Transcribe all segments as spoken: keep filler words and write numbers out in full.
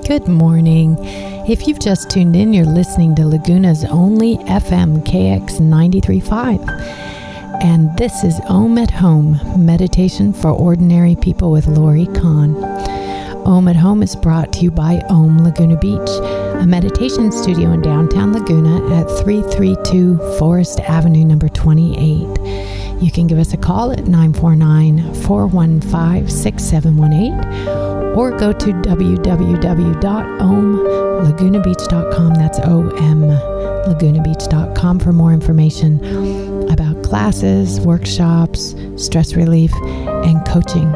Good morning. If you've just tuned in, you're listening to Laguna's only F M K X ninety-three point five. And this is Om at Home, Meditation for Ordinary People with Lori Kahn. Om at Home is brought to you by Om Laguna Beach, a meditation studio in downtown Laguna at three thirty-two Forest Avenue, number twenty-eight. You can give us a call at nine four nine, four one five, six seven one eight or go to w w w dot om laguna beach dot com. That's O M laguna beach dot com for more information about classes, workshops, stress relief, and coaching.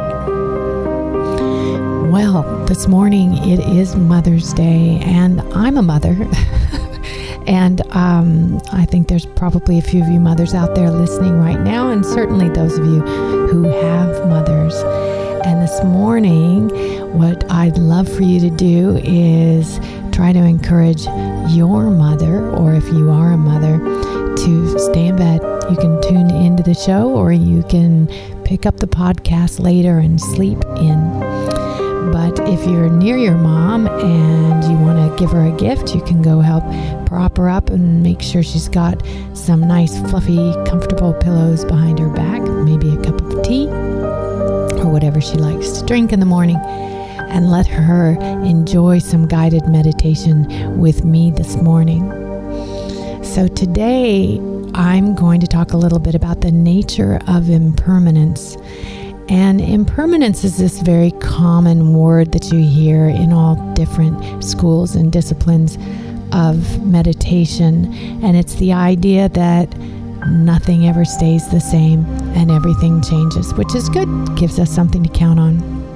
Well, this morning it is Mother's Day, and I'm a mother. And um, I think there's probably a few of you mothers out there listening right now, and certainly those of you who have mothers. And this morning, what I'd love for you to do is try to encourage your mother, or if you are a mother, to stay in bed. You can tune into the show, or you can pick up the podcast later and sleep in. But if you're near your mom and you want to give her a gift, you can go help prop her up and make sure she's got some nice, fluffy, comfortable pillows behind her back, maybe a cup of tea or whatever she likes to drink in the morning, and let her enjoy some guided meditation with me this morning. So today, I'm going to talk a little bit about the nature of impermanence. And impermanence is this very common word that you hear in all different schools and disciplines of meditation. And it's the idea that nothing ever stays the same and everything changes, which is good, gives us something to count on.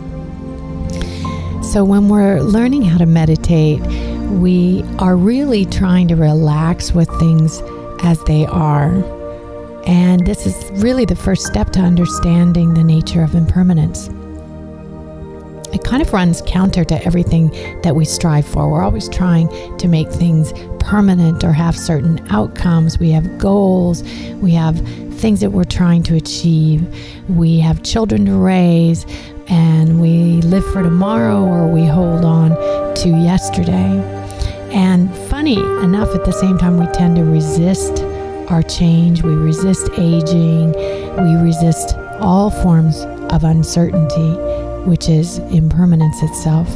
So when we're learning how to meditate, we are really trying to relax with things as they are. And this is really the first step to understanding the nature of impermanence. It kind of runs counter to everything that we strive for. We're always trying to make things permanent or have certain outcomes. We have goals. We have things that we're trying to achieve. We have children to raise, and we live for tomorrow, or we hold on to yesterday. And funny enough, at the same time, we tend to resist our change. We resist aging. We resist all forms of uncertainty, which is impermanence itself.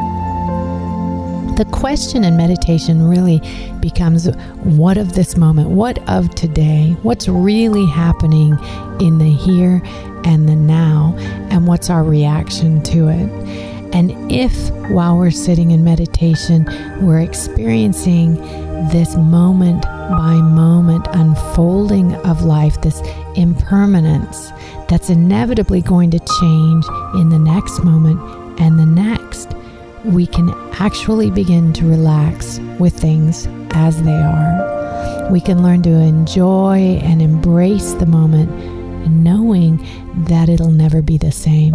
The question in meditation really becomes, what of this moment? What of today? What's really happening in the here and the now? And what's our reaction to it? And if, while we're sitting in meditation, we're experiencing this moment by moment unfolding of life, this impermanence that's inevitably going to change in the next moment and the next, we can actually begin to relax with things as they are. We can learn to enjoy and embrace the moment, knowing that it'll never be the same.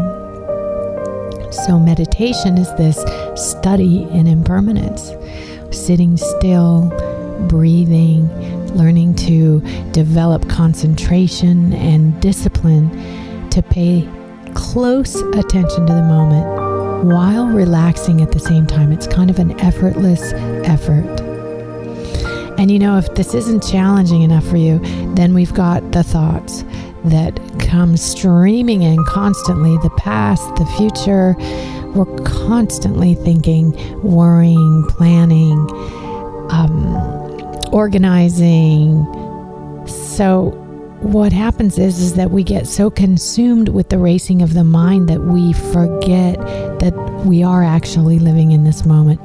So meditation is this study in impermanence, sitting still, breathing, learning to develop concentration and discipline to pay close attention to the moment while relaxing at the same time. It's kind of an effortless effort. And you know, if this isn't challenging enough for you, then we've got the thoughts that come streaming in constantly, the past, the future. We're constantly thinking, worrying, planning, um, organizing. So what happens is, is that we get so consumed with the racing of the mind that we forget that we are actually living in this moment.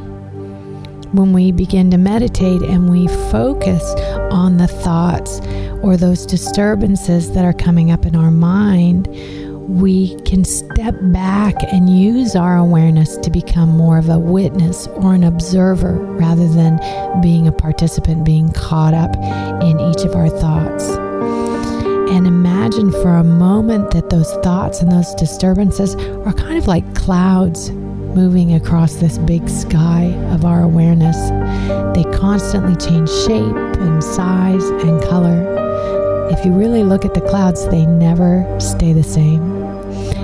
When we begin to meditate and we focus on the thoughts or those disturbances that are coming up in our mind, we can step back and use our awareness to become more of a witness or an observer rather than being a participant, being caught up in each of our thoughts. And imagine for a moment that those thoughts and those disturbances are kind of like clouds moving across this big sky of our awareness. They constantly change shape and size and color. If you really look at the clouds, they never stay the same.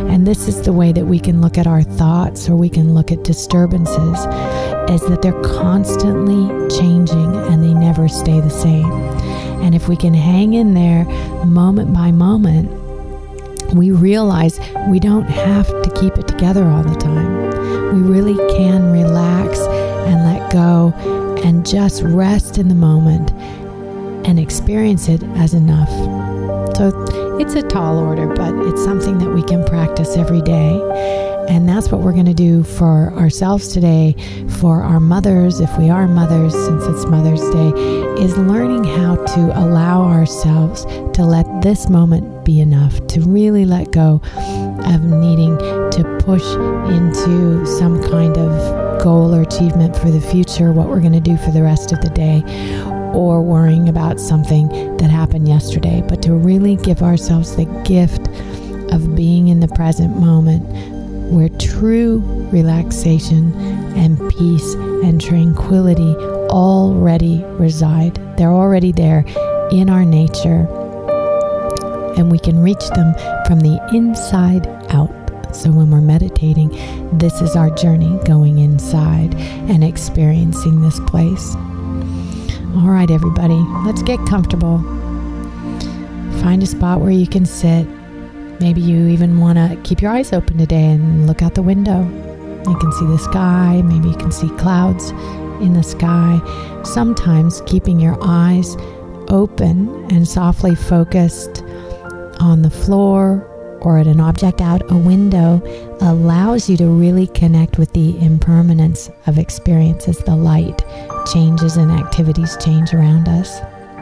And this is the way that we can look at our thoughts, or we can look at disturbances, is that they're constantly changing and they never stay the same. And if we can hang in there moment by moment, we realize we don't have to keep it together all the time. We really can relax and let go and just rest in the moment and experience it as enough. So it's a tall order, but it's something that we can practice every day. And that's what we're going to do for ourselves today, for our mothers, if we are mothers, since it's Mother's Day, is learning how to allow ourselves to let this moment be enough, to really let go of needing to push into some kind of goal or achievement for the future, what we're going to do for the rest of the day, or worrying about something that happened yesterday, but to really give ourselves the gift of being in the present moment, where true relaxation and peace and tranquility already reside. They're already there in our nature, and we can reach them from the inside out. So when we're meditating, this is our journey, going inside and experiencing this place. All right, everybody, let's get comfortable. Find a spot where you can sit. Maybe you even want to keep your eyes open today and look out the window. You can see the sky. Maybe you can see clouds in the sky. Sometimes keeping your eyes open and softly focused on the floor or at an object out a window allows you to really connect with the impermanence of experiences. The light changes and activities change around us.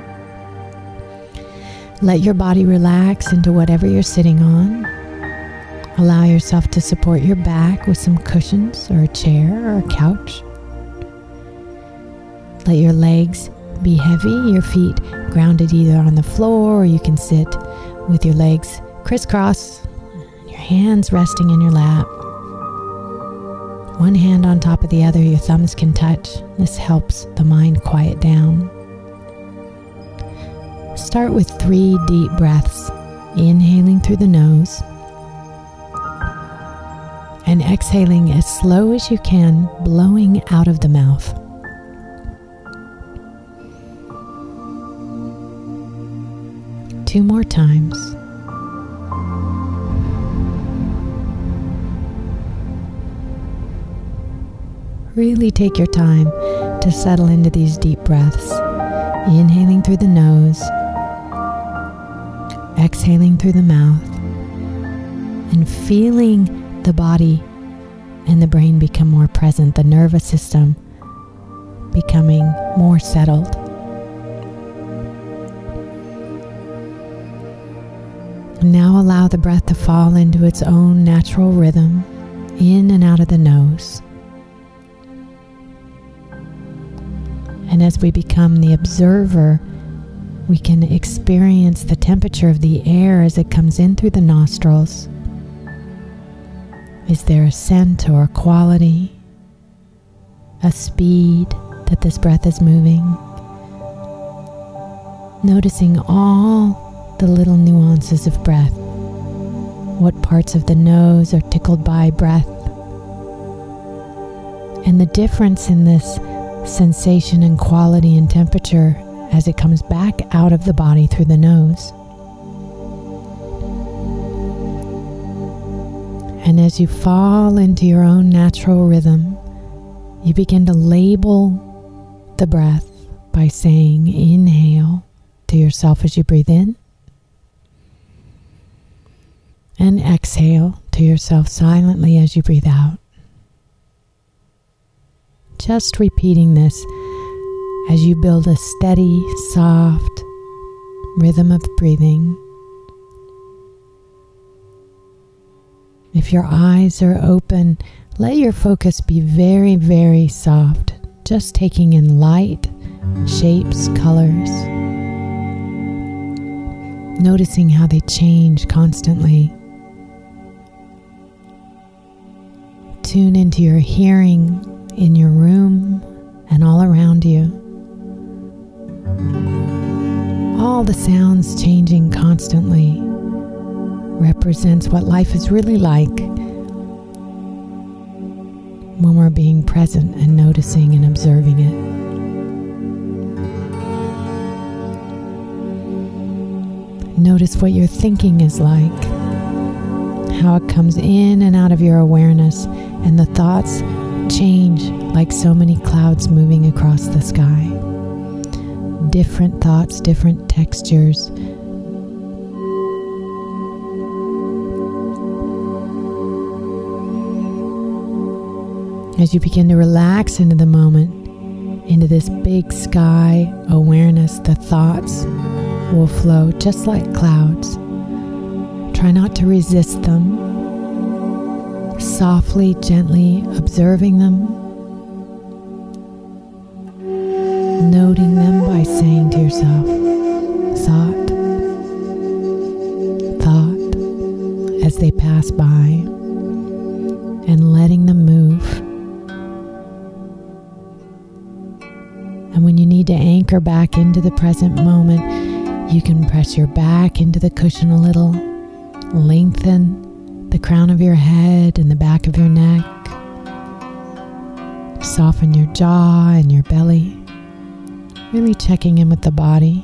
Let your body relax into whatever you're sitting on. Allow yourself to support your back with some cushions or a chair or a couch. Let your legs be heavy, your feet grounded either on the floor, or you can sit with your legs crisscross, your hands resting in your lap. One hand on top of the other, your thumbs can touch. This helps the mind quiet down. Start with three deep breaths, inhaling through the nose and exhaling as slow as you can, blowing out of the mouth. Two more times. Really take your time to settle into these deep breaths, inhaling through the nose, exhaling through the mouth, and feeling the body and the brain become more present, the nervous system becoming more settled. And now allow the breath to fall into its own natural rhythm, in and out of the nose. And as we become the observer, we can experience the temperature of the air as it comes in through the nostrils. Is there a scent or a quality, a speed that this breath is moving? Noticing all the little nuances of breath. What parts of the nose are tickled by breath? And the difference in this sensation and quality and temperature as it comes back out of the body through the nose. And as you fall into your own natural rhythm, you begin to label the breath by saying inhale to yourself as you breathe in, and exhale to yourself silently as you breathe out. Just repeating this as you build a steady, soft rhythm of breathing. If your eyes are open, let your focus be very, very soft, just taking in light, shapes, colors, noticing how they change constantly. Tune into your hearing in your room and all around you. All the sounds changing constantly. represents what life is really like when we're being present and noticing and observing it. Notice what your thinking is like, how it comes in and out of your awareness, and the thoughts change like so many clouds moving across the sky. Different thoughts, different textures. As you begin to relax into the moment, into this big sky awareness, the thoughts will flow just like clouds. Try not to resist them. Softly, gently observing them. Noting them by saying to yourself, thought, thought, as they pass by, and letting them move. And when you need to anchor back into the present moment, you can press your back into the cushion a little, lengthen the crown of your head and the back of your neck, soften your jaw and your belly, really checking in with the body,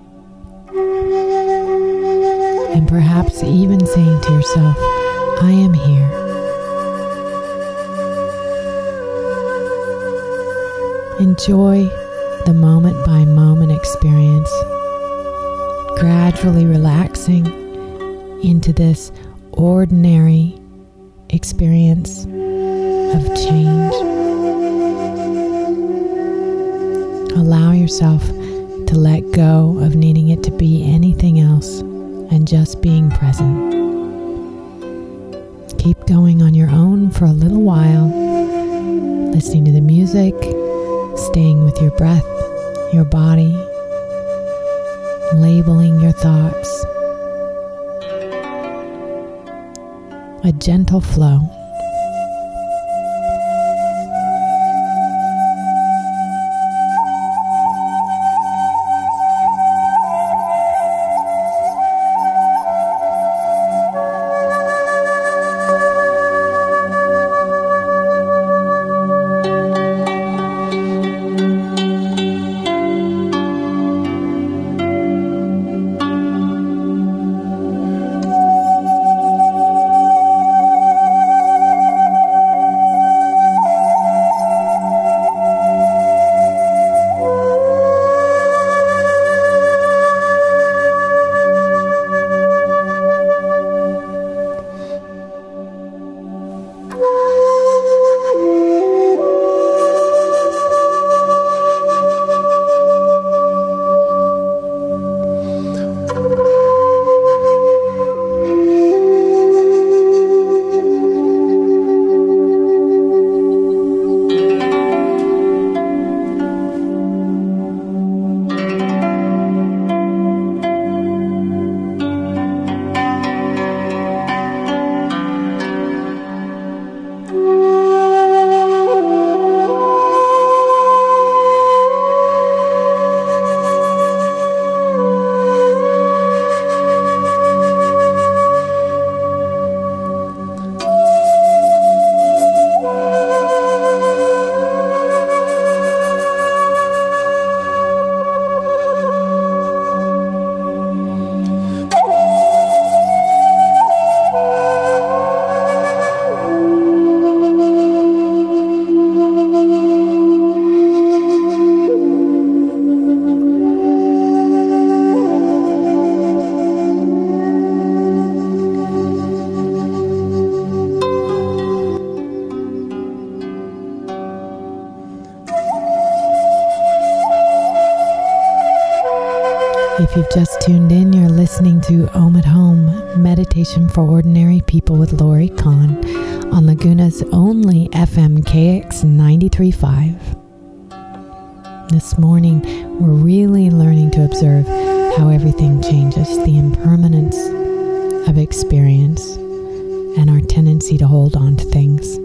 and perhaps even saying to yourself, I am here. Enjoy the moment by moment experience, gradually relaxing into this ordinary experience of change. Allow yourself to let go of needing it to be anything else and just being present. Keep going on your own for a little while, listening to the music, staying with your breath, your body, labeling your thoughts. A gentle flow. If you've just tuned in, you're listening to Om at Home, Meditation for Ordinary People with Laurie Kahn on Laguna's only F M K X ninety-three point five. This morning, we're really learning to observe how everything changes, the impermanence of experience, and our tendency to hold on to things.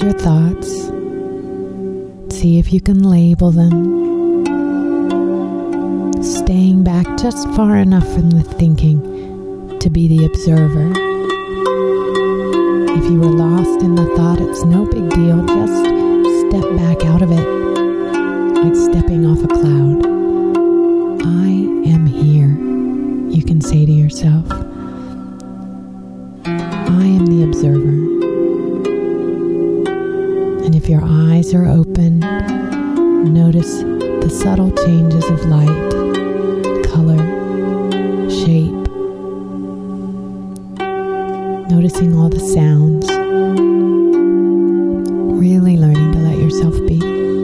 your thoughts. See if you can label them, staying back just far enough from the thinking to be the observer. If you were lost in the thought, it's no big deal. Just step back out of it, like stepping off a cloud. I am here, you can say to yourself. I am the observer. And if your eyes are open, notice the subtle changes of light, color, shape. Noticing all the sounds. Really learning to let yourself be.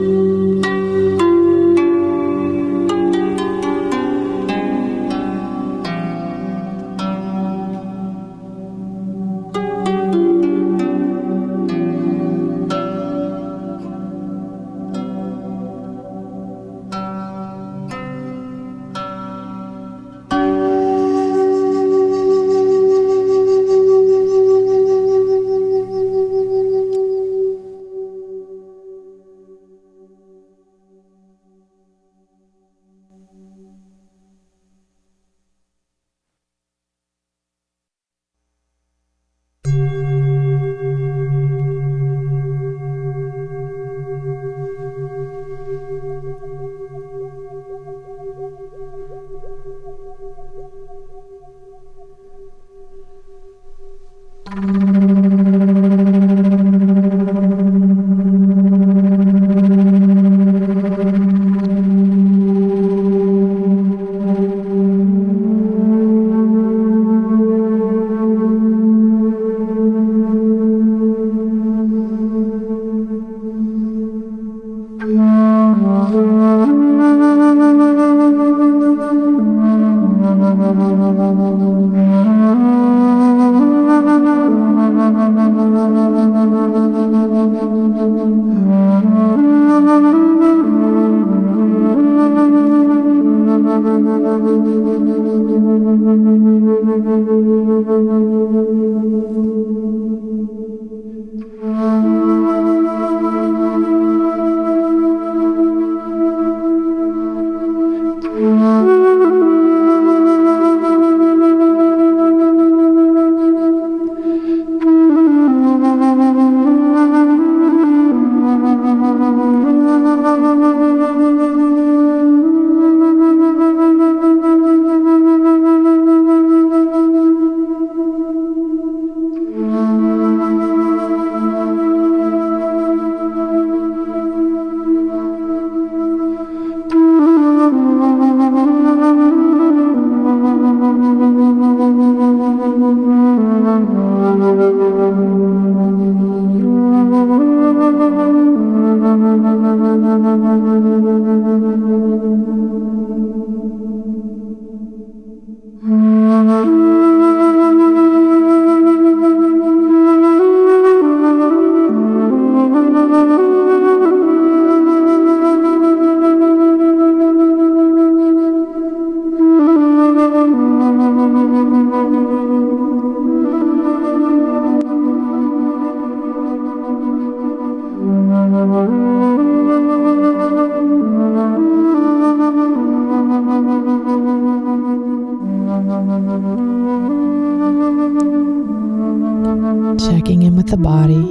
Checking in with the body.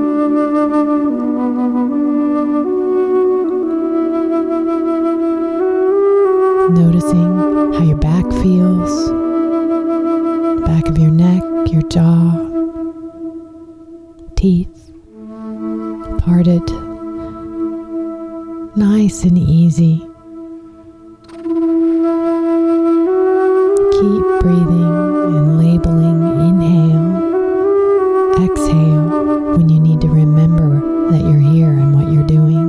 Noticing how your back feels, back of your neck, your jaw, teeth parted, nice and easy. Keep breathing and labeling. Inhale, exhale when you need to remember that you're here and what you're doing.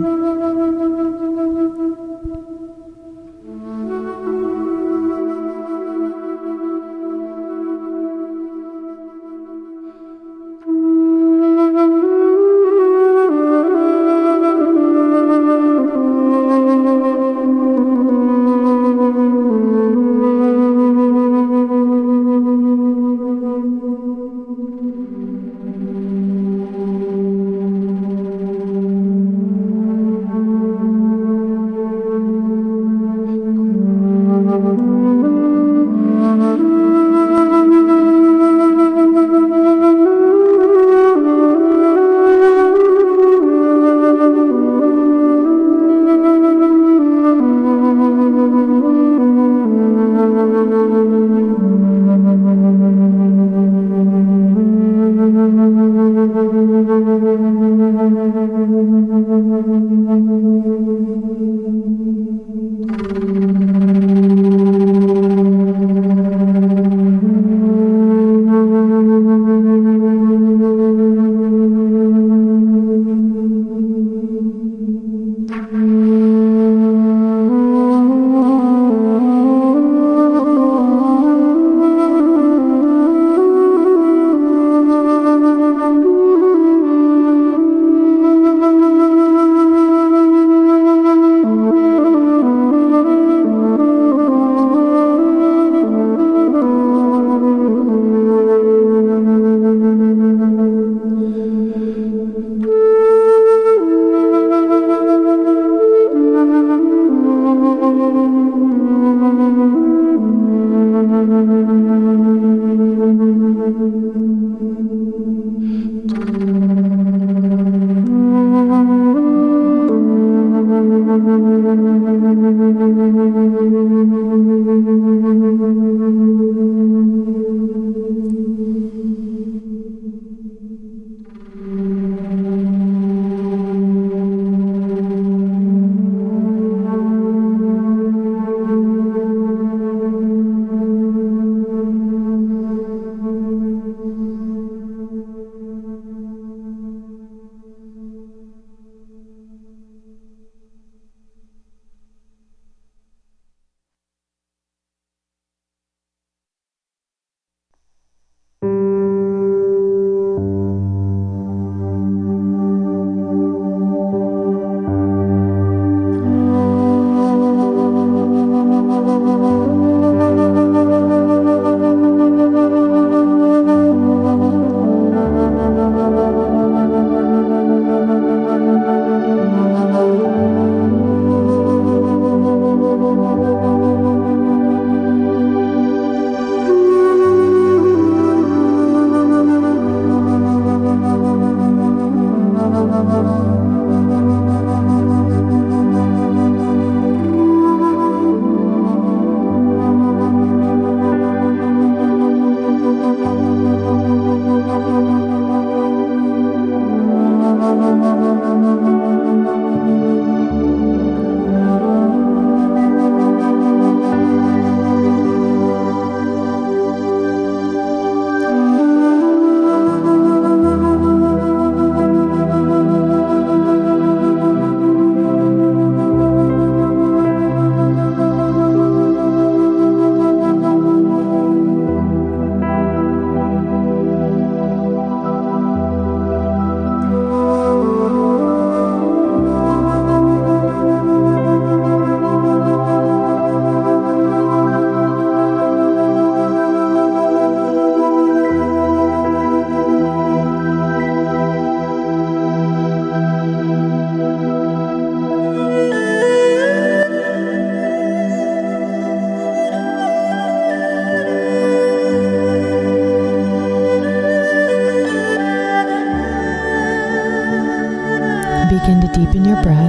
Begin to deepen your breath.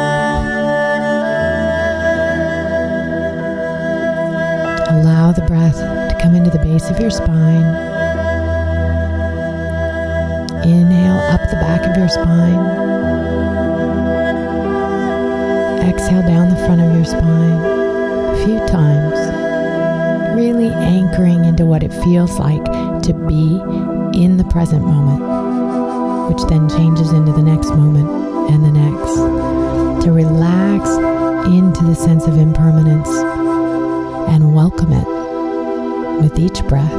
Allow the breath to come into the base of your spine. Inhale up the back of your spine. Exhale down the front of your spine a few times. Really anchoring into what it feels like to be in the present moment, which then changes into the next moment and the next. To relax into the sense of impermanence and welcome it with each breath.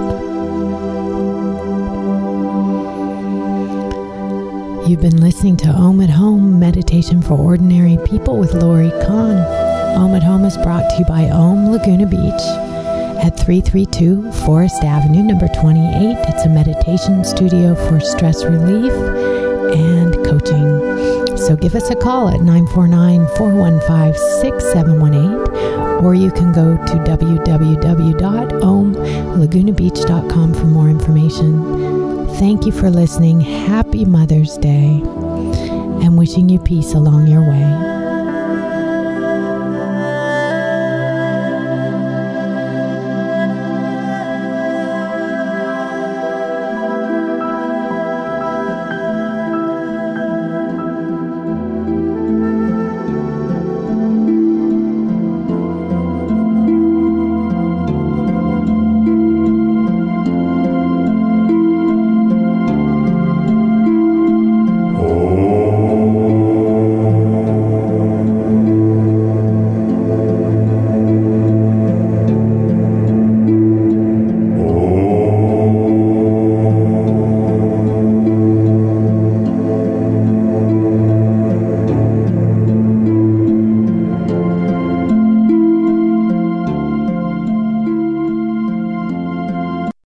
You've been listening to Om at Home, Meditation for Ordinary People with Lori Kahn. Om at Home is brought to you by Om Laguna Beach at three thirty-two Forest Avenue, number twenty-eight. It's a meditation studio for stress relief and coaching. So give us a call at nine four nine, four one five, six seven one eight, or you can go to w w w dot om laguna beach dot com for more information. Thank you for listening. Happy Mother's Day, and wishing you peace along your way.